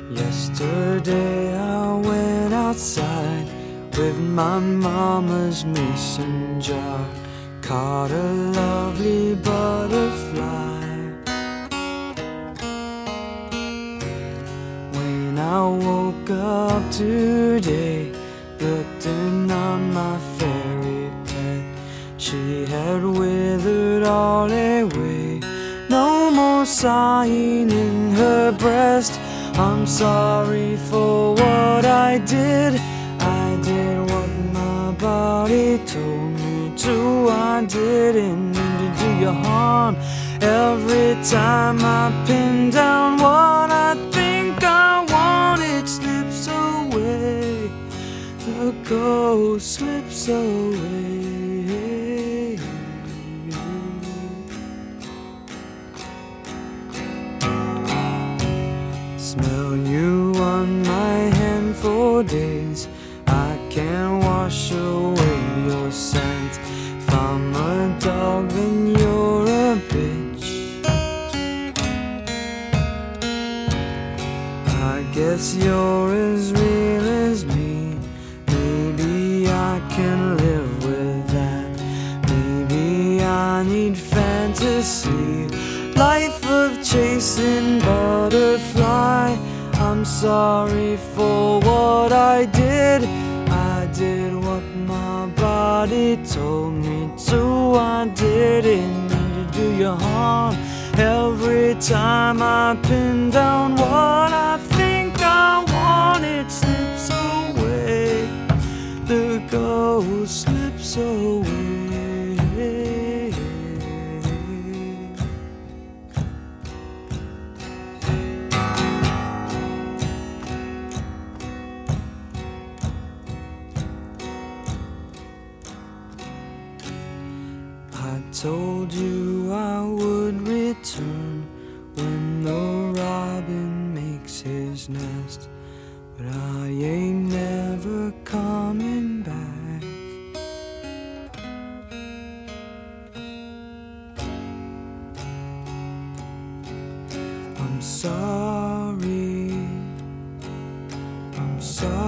Yesterday I went outside with my mama's mason jar, caught a lovely butterfly. When I woke up today, looked in on my fairy pet, she had withered all away, no more sighing in her breast. I'm sorry for what I did. I did what my body told me to. I didn't mean to do you harm. Every time I pin down what I think I want, it slips away. The ghost slips away. Smell you on my hand for days. I can't wash away your scent. If I'm a dog, then you're a bitch. I guess you're as real as me. Maybe I can live with that. Maybe I need fantasy, life of chasing butterfly. I'm sorry for what I did. I did what my body told me to. I didn't mean to do you harm. Every time I pin down what I think I want, it slips away. The ghost slips away. I told you I would return when the robin makes his nest, but I ain't never coming back. I'm sorry, I'm sorry.